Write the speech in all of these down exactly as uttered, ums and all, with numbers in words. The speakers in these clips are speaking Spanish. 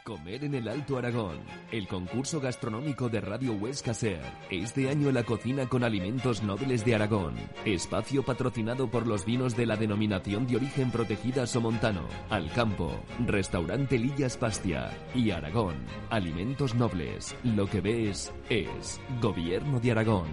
Comer en el Alto Aragón, el concurso gastronómico de Radio Huesca Ser. Este año la cocina con alimentos nobles de Aragón. Espacio patrocinado por los vinos de la denominación de origen protegida Somontano, Alcampo, Restaurante Lillas Pastia y Aragón. Alimentos nobles. Lo que ves es Gobierno de Aragón.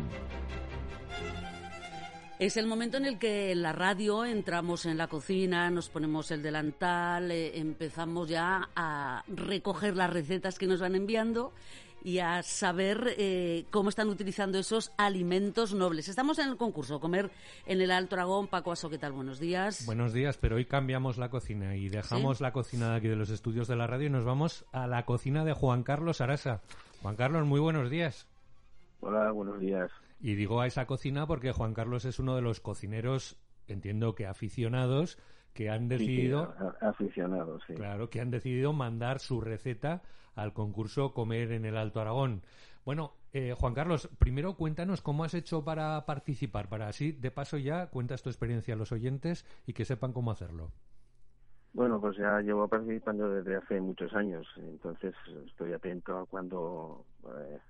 Es el momento en el que en la radio entramos en la cocina, nos ponemos el delantal, eh, empezamos ya a recoger las recetas que nos van enviando y a saber eh, cómo están utilizando esos alimentos nobles. Estamos en el concurso Comer en el Alto Aragón. Paco Aso, ¿qué tal? Buenos días. Buenos días, pero hoy cambiamos la cocina y dejamos ¿Sí? la cocina de aquí de los estudios de la radio y nos vamos a la cocina de Juan Carlos Arasa. Juan Carlos, muy buenos días. Hola, buenos días. Y digo a esa cocina porque Juan Carlos es uno de los cocineros, entiendo que aficionados, que han decidido... Sí, sí, aficionados, sí. Claro, que han decidido mandar su receta al concurso Comer en el Alto Aragón. Bueno, eh, Juan Carlos, primero cuéntanos cómo has hecho para participar, para así, de paso ya, cuentas tu experiencia a los oyentes y que sepan cómo hacerlo. Bueno, pues ya llevo participando desde hace muchos años, entonces estoy atento a cuando eh,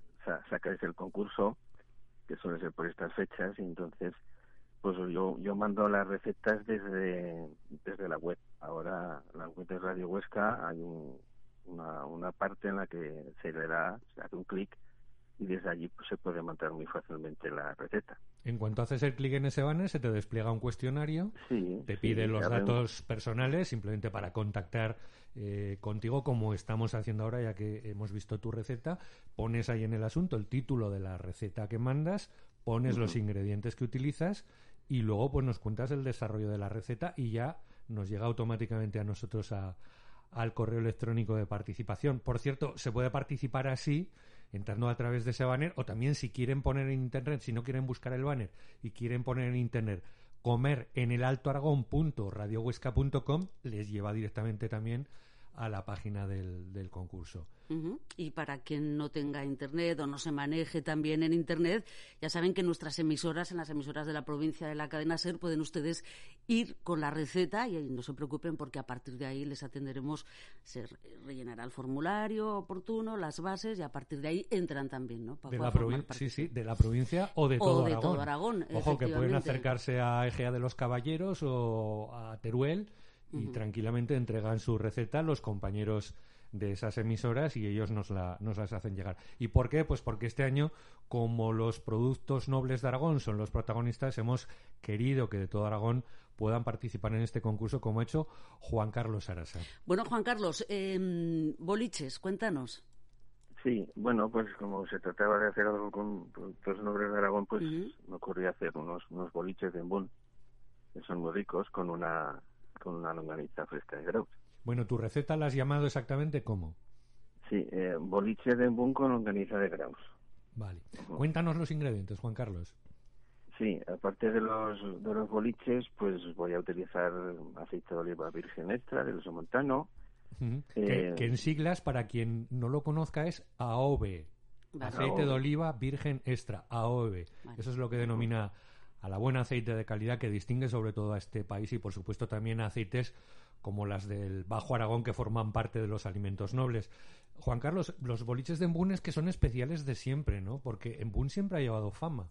sacáis el concurso, que suele ser por estas fechas, y entonces pues yo yo mando las recetas desde desde la web. Ahora la web de Radio Huesca hay un, una una parte en la que se le da, se hace un clic y desde allí pues se puede mandar muy fácilmente la receta. En cuanto haces el clic en ese banner, se te despliega un cuestionario, sí, te pide sí, los datos personales, simplemente para contactar eh, contigo, como estamos haciendo ahora, ya que hemos visto tu receta. Pones ahí en el asunto el título de la receta que mandas, pones uh-huh. los ingredientes que utilizas y luego pues nos cuentas el desarrollo de la receta y ya nos llega automáticamente a nosotros a al correo electrónico de participación. Por cierto, se puede participar así, entrando a través de ese banner, o también si quieren poner en internet, si no quieren buscar el banner y quieren poner en internet comer en el alto aragón punto radio huesca punto com, les lleva directamente también a la página del, del concurso. Uh-huh. Y para quien no tenga internet o no se maneje también en internet, ya saben que en nuestras emisoras, en las emisoras de la provincia de la cadena SER, pueden ustedes ir con la receta y no se preocupen porque a partir de ahí les atenderemos, se rellenará el formulario oportuno, las bases y a partir de ahí entran también, ¿no? De la provi- sí, sí, de la provincia o de todo o de Aragón. Todo Aragón. Ojo, que pueden acercarse a Egea de los Caballeros o a Teruel y uh-huh. tranquilamente entregan su receta a los compañeros de esas emisoras y ellos nos, la, nos las hacen llegar. ¿Y por qué? Pues porque este año, como los productos nobles de Aragón son los protagonistas, hemos querido que de todo Aragón puedan participar en este concurso, como ha hecho Juan Carlos Arasa. Bueno, Juan Carlos, eh, boliches, cuéntanos. Sí, bueno, pues como se trataba de hacer algo con productos nobles de Aragón, pues uh-huh. me ocurrió hacer unos, unos boliches de embún, que son muy ricos, con una... con una longaniza fresca de Graus. Bueno, ¿tu receta la has llamado exactamente cómo? Sí, eh, boliche de embún con longaniza de Graus. Vale. Uh-huh. Cuéntanos los ingredientes, Juan Carlos. Sí, aparte de los de los boliches, pues voy a utilizar aceite de oliva virgen extra del Somontano. Uh-huh. Eh, que, que en siglas, para quien no lo conozca, es A O V. Vale. Aceite A O V. De oliva virgen extra, A O V. Vale. Eso es lo que denomina a la buena aceite de calidad que distingue sobre todo a este país y por supuesto también a aceites como las del Bajo Aragón que forman parte de los alimentos nobles. Juan Carlos, los boliches de embún es que son especiales de siempre, ¿no? Porque embún siempre ha llevado fama.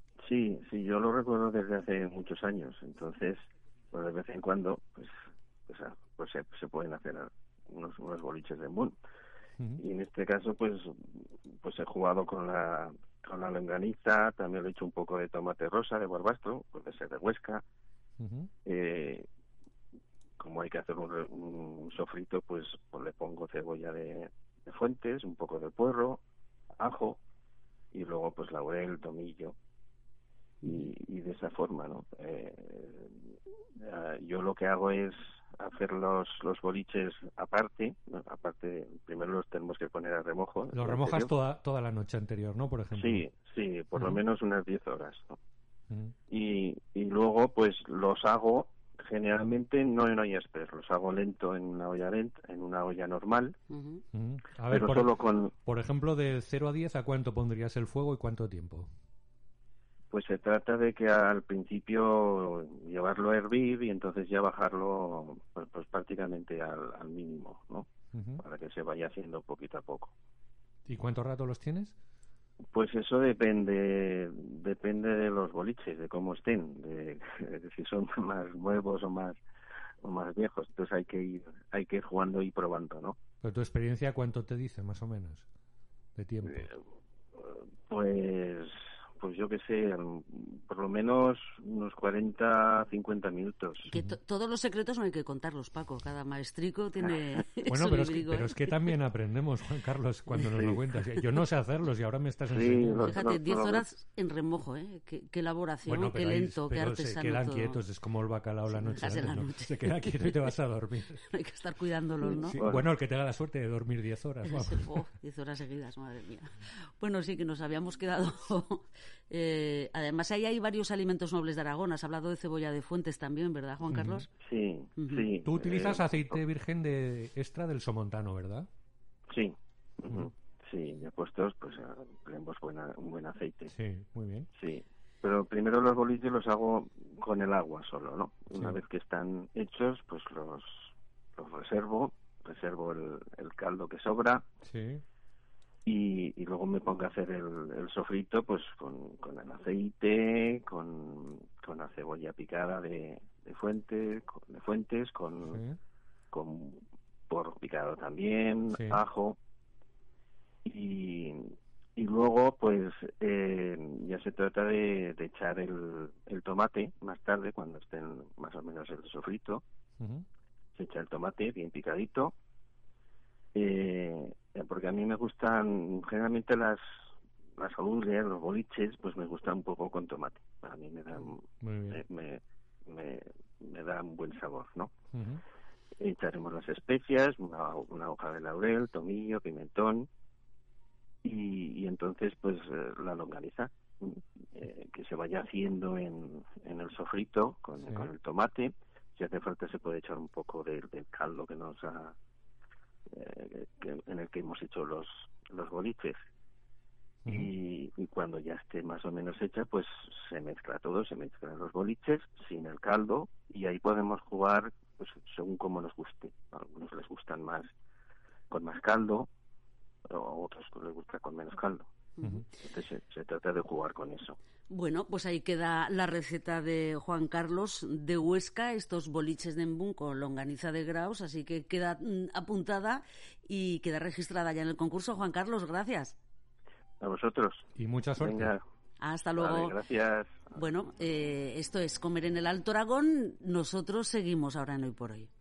Sí, sí, yo lo recuerdo desde hace muchos años, entonces pues de vez en cuando pues pues, pues se, se pueden hacer unos, unos boliches de embún. Uh-huh. Y en este caso pues pues he jugado con la con la longaniza, también le he hecho un poco de tomate rosa de Barbastro, puede ser de Huesca. Uh-huh. Eh, como hay que hacer un, un sofrito, pues, pues le pongo cebolla de, de Fuentes, un poco de puerro, ajo y luego pues laurel, tomillo y, y de esa forma, ¿no? Eh, eh, yo lo que hago es hacer los los boliches aparte, ¿no? Aparte, primero los tenemos que poner a remojo. Los remojas toda toda la noche anterior, ¿no? Por ejemplo. Sí, sí, por uh-huh. lo menos unas diez horas, ¿no? Uh-huh. Y, y luego, pues, los hago generalmente no en olla express, los hago lento en una olla lenta, en una olla normal, uh-huh. Uh-huh. A ver, pero por, solo con... Por ejemplo, de cero a diez, ¿a cuánto pondrías el fuego y cuánto tiempo? Pues se trata de que al principio llevarlo a hervir y entonces ya bajarlo pues, pues prácticamente al, al mínimo, ¿no? Uh-huh. Para que que se vaya haciendo poquito a poco. ¿Y cuánto rato los tienes? Pues eso depende depende de los boliches, de cómo estén, de, de si son más nuevos o más o más viejos. Entonces hay que ir hay que ir jugando y probando, ¿no? Pero tu experiencia, ¿cuánto te dice más o menos de tiempo? Eh, pues pues yo qué sé, por lo menos unos cuarenta, cincuenta minutos. Que to- todos los secretos no hay que contarlos, Paco. Cada maestrico tiene Bueno, su pero es, que, librico, pero ¿eh? es que también aprendemos, Juan Carlos, cuando nos Sí. lo cuentas. Yo no sé hacerlos y ahora me estás Sí, enseñando. lo- Fíjate, no, diez no, horas en remojo, ¿eh? Qué, qué elaboración, Bueno, qué pero, ahí- lento, qué pero se artesano quedan todo. quietos, es como el bacalao la Sí, noche las de antes, la ¿no? noche. Se queda quieto y te vas a dormir. Hay que estar cuidándolos, ¿no? Sí, Bueno. bueno, el que tenga la suerte de dormir diez horas. Vamos. Oh, diez horas seguidas, madre mía. Bueno, sí, que nos habíamos quedado... eh, además, ahí hay varios alimentos nobles de Aragón. Has hablado de cebolla de Fuentes también, ¿verdad, Juan Carlos? Sí, Ujú. sí. Tú utilizas eh, aceite virgen de extra del Somontano, ¿verdad? Sí. Ujú. Sí, ya puestos, pues ah, tenemos buena, un buen aceite. Sí, muy bien. Sí. Pero primero los boliches los hago con el agua solo, ¿no? Una Sí. vez que están hechos, pues los, los reservo, reservo el, el caldo que sobra Sí. y, y luego me pongo a hacer el, el sofrito, pues con, con el aceite, con, con la cebolla picada de, de fuente, con, de fuentes, con, Sí. con porro picado también, Sí. ajo. Y, y luego pues eh, ya se trata de, de echar el, el tomate más tarde, cuando estén más o menos el sofrito. Ujú. Se echa el tomate bien picadito, eh, porque a mí me gustan generalmente las las alubias, los boliches, pues me gustan un poco con tomate. A mí me dan Muy bien. me, me, me, me da un buen sabor, ¿no? Ujú. Echaremos las especias, una, una hoja de laurel, tomillo, pimentón y, y entonces pues eh, la longaniza eh, que se vaya haciendo en, en el sofrito con, Sí. con el tomate. Si hace falta se puede echar un poco de- del caldo que nos ha eh, que- en el que hemos hecho los los boliches. Ujú. Y, y cuando ya esté más o menos hecha, pues se mezcla todo, se mezclan los boliches sin el caldo y ahí podemos jugar pues según como nos guste. A algunos les gustan más con más caldo, o a otros les gusta con menos caldo. Ujú. Entonces se, se trata de jugar con eso. Bueno, pues ahí queda la receta de Juan Carlos de Huesca, estos boliches de embún con longaniza de Graus, así que queda mm, apuntada y queda registrada ya en el concurso. Juan Carlos, gracias. A vosotros. Y mucha suerte. Venga. Hasta luego. Vale, gracias. Bueno, eh, esto es Comer en el Alto Aragón. Nosotros seguimos ahora en Hoy por Hoy.